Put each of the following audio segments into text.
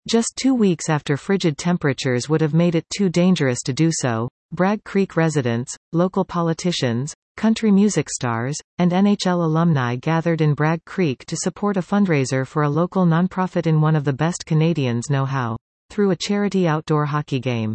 Just 2 weeks after frigid temperatures would have made it too dangerous to do so, Bragg Creek residents, local politicians, country music stars, and NHL alumni gathered in Bragg Creek to support a fundraiser for a local nonprofit in one of the best Canadians know how, through a charity outdoor hockey game.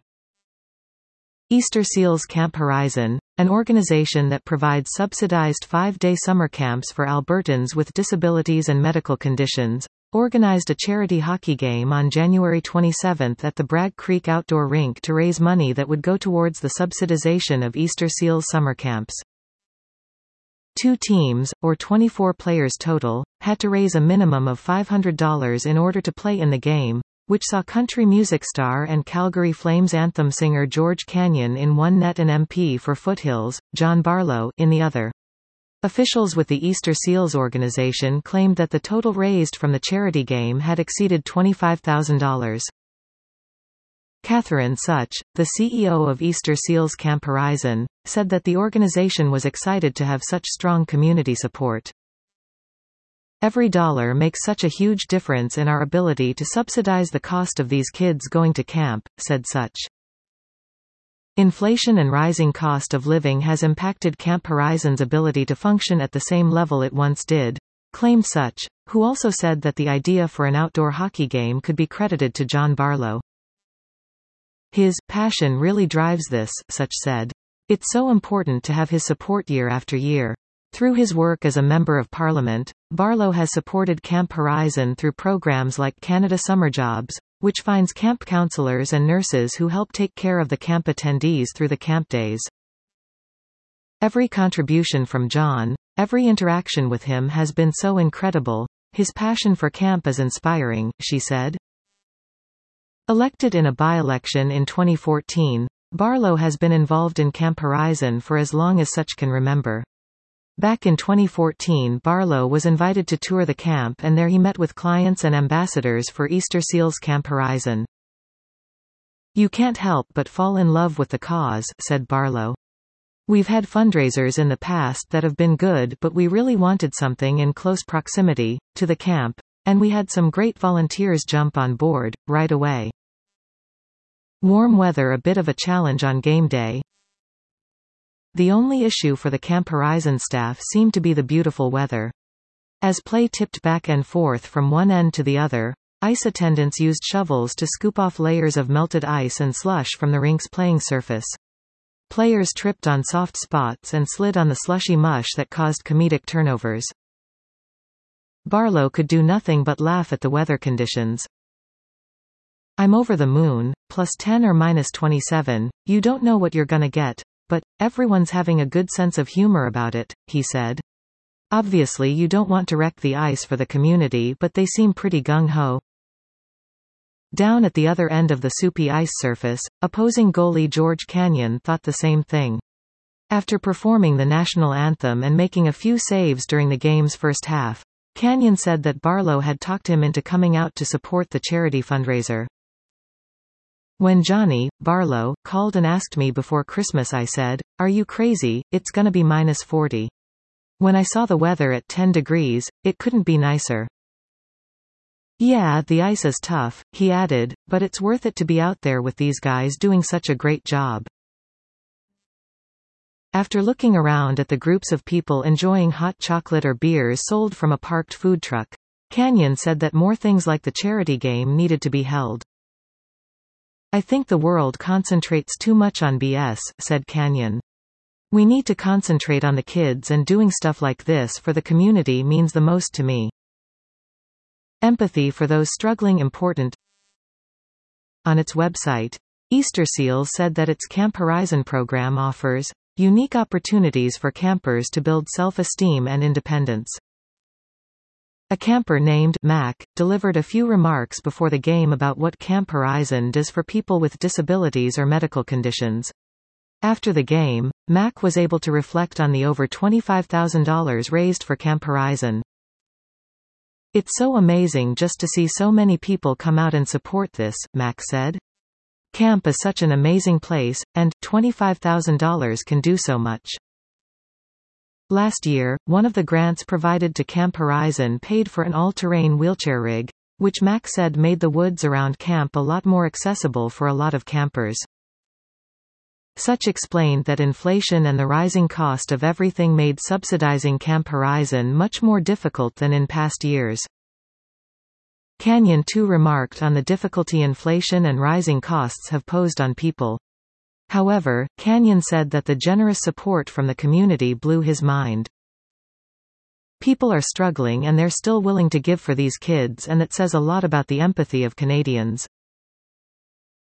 Easter Seals Camp Horizon, an organization that provides subsidized 5-day summer camps for Albertans with disabilities and medical conditions, organized a charity hockey game on January 27 at the Bragg Creek Outdoor Rink to raise money that would go towards the subsidization of Easter Seals summer camps. 2 teams, or 24 players total, had to raise a minimum of $500 in order to play in the game, which saw country music star and Calgary Flames anthem singer George Canyon in one net and MP for Foothills, John Barlow, in the other. Officials with the Easter Seals organization claimed that the total raised from the charity game had exceeded $25,000. Catherine Such, the CEO of Easter Seals Camp Horizon, said that the organization was excited to have such strong community support. Every dollar makes such a huge difference in our ability to subsidize the cost of these kids going to camp, said Such. Inflation and rising cost of living has impacted Camp Horizon's ability to function at the same level it once did, claimed Such, who also said that the idea for an outdoor hockey game could be credited to John Barlow. His passion really drives this, Such said. It's so important to have his support year after year. Through his work as a Member of Parliament, Barlow has supported Camp Horizon through programs like Canada Summer Jobs, which finds camp counselors and nurses who help take care of the camp attendees through the camp days. Every contribution from John, every interaction with him has been so incredible. His passion for camp is inspiring, she said. Elected in a by-election in 2014, Barlow has been involved in Camp Horizon for as long as Such can remember. Back in 2014, Barlow was invited to tour the camp, and there he met with clients and ambassadors for Easter Seals Camp Horizon. "You can't help but fall in love with the cause," said Barlow. "We've had fundraisers in the past that have been good, but we really wanted something in close proximity to the camp, and we had some great volunteers jump on board right away. Warm weather a bit of a challenge on game day. The only issue for the Camp Horizon staff seemed to be the beautiful weather. As play tipped back and forth from one end to the other, ice attendants used shovels to scoop off layers of melted ice and slush from the rink's playing surface. Players tripped on soft spots and slid on the slushy mush that caused comedic turnovers." Barlow could do nothing but laugh at the weather conditions. "I'm over the moon, +10 or -27, you don't know what you're gonna get. But, everyone's having a good sense of humor about it," he said. "Obviously you don't want to wreck the ice for the community, but they seem pretty gung-ho." Down at the other end of the soupy ice surface, opposing goalie George Canyon thought the same thing. After performing the national anthem and making a few saves during the game's first half, Canyon said that Barlow had talked him into coming out to support the charity fundraiser. "When Johnny, Barlow, called and asked me before Christmas, I said, 'Are you crazy, it's gonna be -40. When I saw the weather at 10 degrees, it couldn't be nicer.' Yeah, the ice is tough," he added, "but it's worth it to be out there with these guys doing such a great job." After looking around at the groups of people enjoying hot chocolate or beers sold from a parked food truck, Canyon said that more things like the charity game needed to be held. "I think the world concentrates too much on BS," said Canyon. "We need to concentrate on the kids, and doing stuff like this for the community means the most to me. Empathy for those struggling important." On its website, Easter Seals said that its Camp Horizon program offers unique opportunities for campers to build self-esteem and independence. A camper named Mac delivered a few remarks before the game about what Camp Horizon does for people with disabilities or medical conditions. After the game, Mac was able to reflect on the over $25,000 raised for Camp Horizon. "It's so amazing just to see so many people come out and support this," Mac said. "Camp is such an amazing place, and $25,000 can do so much." Last year, one of the grants provided to Camp Horizon paid for an all-terrain wheelchair rig, which Mack said made the woods around camp a lot more accessible for a lot of campers. Such explained that inflation and the rising cost of everything made subsidizing Camp Horizon much more difficult than in past years. Canyon too remarked on the difficulty inflation and rising costs have posed on people. However, Canyon said that the generous support from the community blew his mind. People are struggling and they're still willing to give for these kids, and that says a lot about the empathy of Canadians.